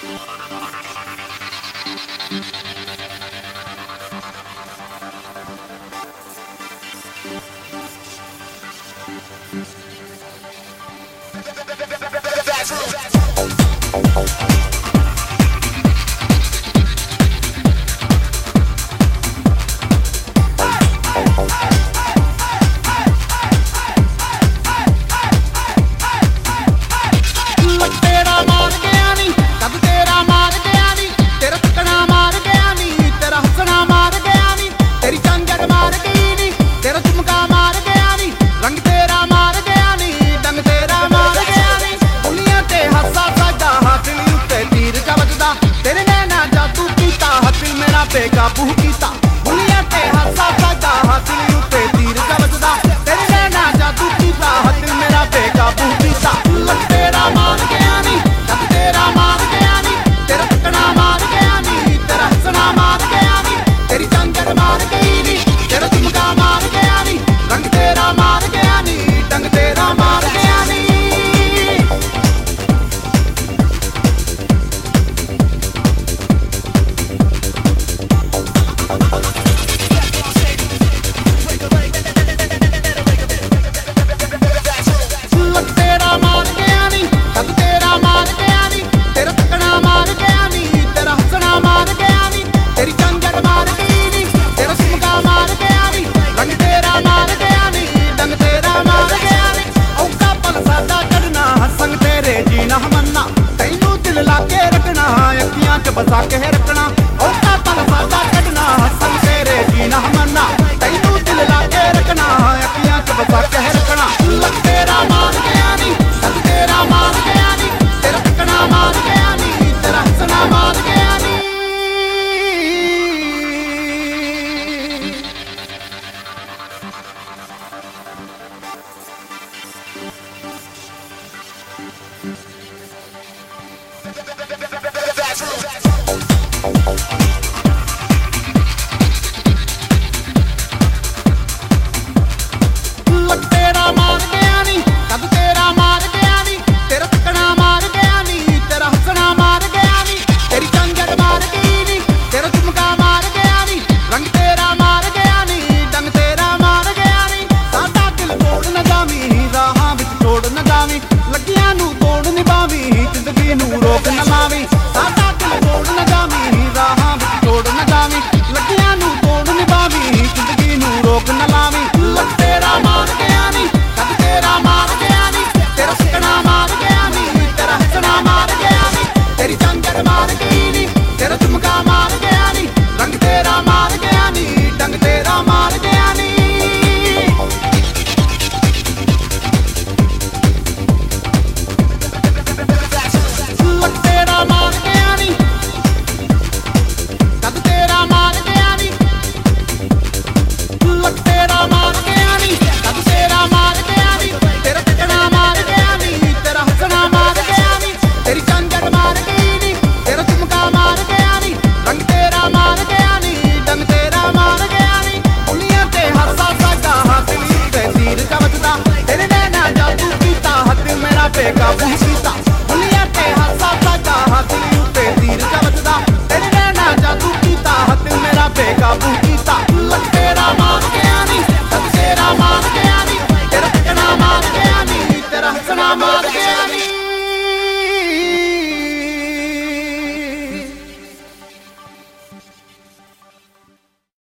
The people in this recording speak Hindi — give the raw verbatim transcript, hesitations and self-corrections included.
बेकाबू कीता दुनिया ते हासा सादा हासिल उत्ते तीर का बजदा तेरे नैना जादू कीता हासिल मेरा बेकाबू कीता लग तेरा मान गया नी लग तेरा मान गया नी तेरा टकना मार गया नी तेरा हंसना मार गया नी तेरी चंचल मार गई नी तेरा झुमका मार गया नी रंग तेरा मार गया नी डंग तेरा मार गया नी बसा के रखना औका पल सादा कढना हसन तेरे जीना मन्ना तैनू दिल ला के रखना अखियां च बसा के रखना लग तेरा मान गया नी लग तेरा मान गया नी तेरा टकना मान गया नी तेरा हंसना मान गया नी